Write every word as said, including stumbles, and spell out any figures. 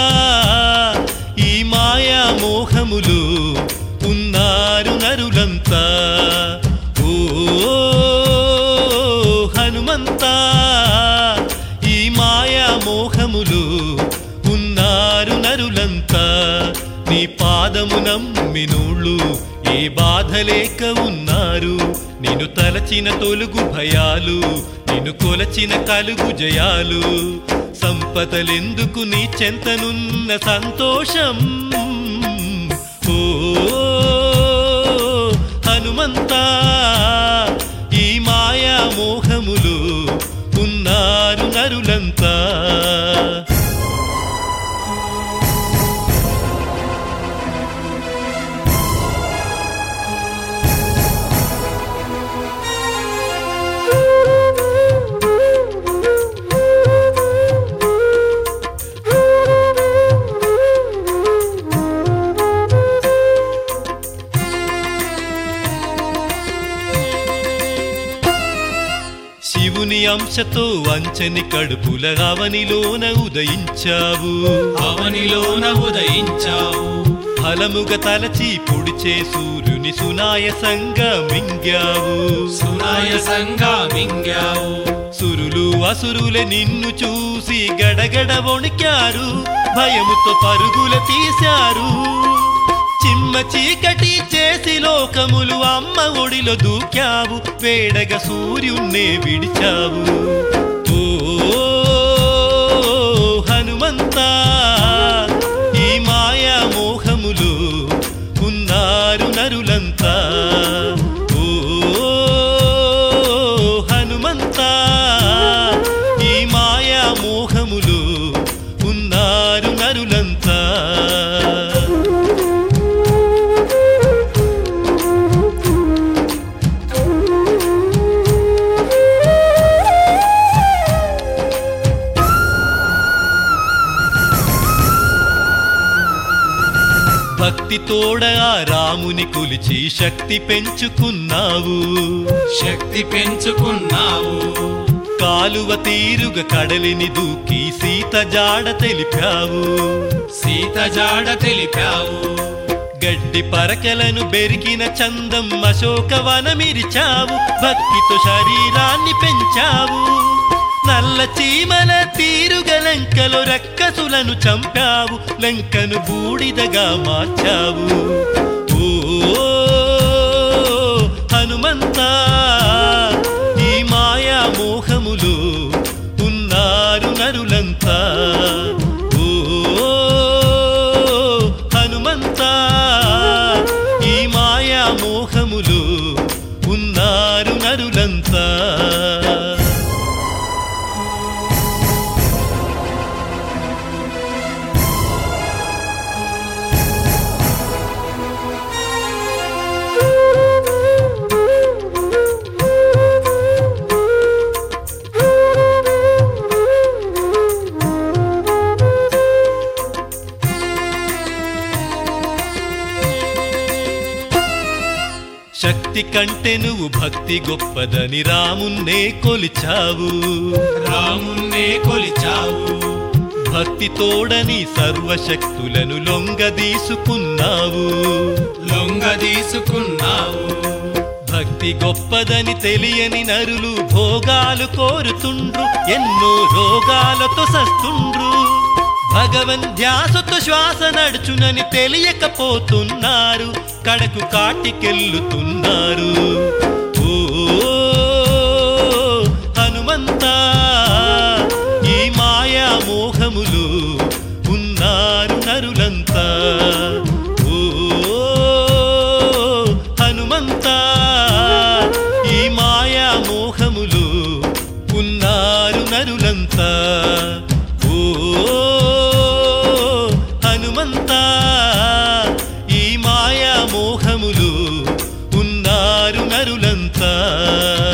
ఈ మాయా మోహములు ఉన్నారు నరులంతా. ఓ హనుమంతా ఈ మాయా మోహములు ఉన్నారు నరులంతా. నీ పాదము నమ్మినోళ్ళు ఏ బాధ లేక ఉన్నారు. నిన్ను తలచిన తొలుగు భయాలు, నిన్ను కొలచిన కలుగు జయాలు. సంపదలెందుకు నీ చెంతనున్న సంతోషం. ఓ హనుమంతా ఈ మాయా మోహములు ఉన్నారు నరులంతా. శివుని అంశతో వంచని కడుపుల అవనిలోన ఉదయించావు, అవనిలోన ఉదయించావు. ఫలముగ తలచి పొడిచే సూర్యుని సునాయసంగా మింగావు, సునాయసంగా మింగావు. సురులు అసురులే నిన్ను చూసి గడగడ వణికారు, భయముతో పరుగుల తీశారు. చిమ్మ చీకటి చేసి లోకములు అమ్మ ఒడిలో దూకావు, వేడగ సూర్యున్నే విడిచావు. ఓ హనుమంతా ఈ మాయా మోహములు ఉన్నారు నరులంతా. ఓ హనుమంతా ఈ మాయా మోహములు ఉన్నారు నరులంతా. భక్తి తోడ ఆ రాముని కొలిచి శక్తి పెంచుకున్నావు, శక్తి పెంచుకున్నావు. కాలువ తీరుగ కడలిని దూకి సీత జాడ తెలిపావు, సీత జాడ తెలిపావు. గడ్డి పరకలను బెరికిన చందం అశోకవనమిరిచావు, భక్తితో శరీరాన్ని పెంచావు. నల్ల చీమల తీరుగ లంకలో రక్కసులను చంపావు, లంకను బూడిదగా మార్చావు. ఓ హనుమంతా ఈ మాయా మోహములు ఉన్నారు నరులంతా. ఓ హనుమంతా ఈ మాయా మోహములు ఉన్నారు నరులంతా. శక్తి కంటే నువ్వు భక్తి గొప్పదని రామున్నే కొలిచావు, రామున్నే కొలిచావు. భక్తి తోడని సర్వశక్తులను లొంగదీసుకున్నావు, లొంగదీసుకున్నావు. భక్తి గొప్పదని తెలియని నరులు భోగాలు కోరుతుండ్రు, ఎన్నో రోగాలతో సస్తుండ్రు. భగవన్ ధ్యాసతో శ్వాస నడుచునని తెలియకపోతున్నారు, కడకు కాటికెళ్ళుతున్నారు. ఓ హనుమంతా ఈ మాయా మోహములు ఉన్నారు నరులంతా. ఓ హనుమంతా ఈ మాయా మోహములు ఉన్నారు నరులంతా. ఓ హనుమంతా ఈ మాయా మోహములు ఉన్నారు నరులంతా.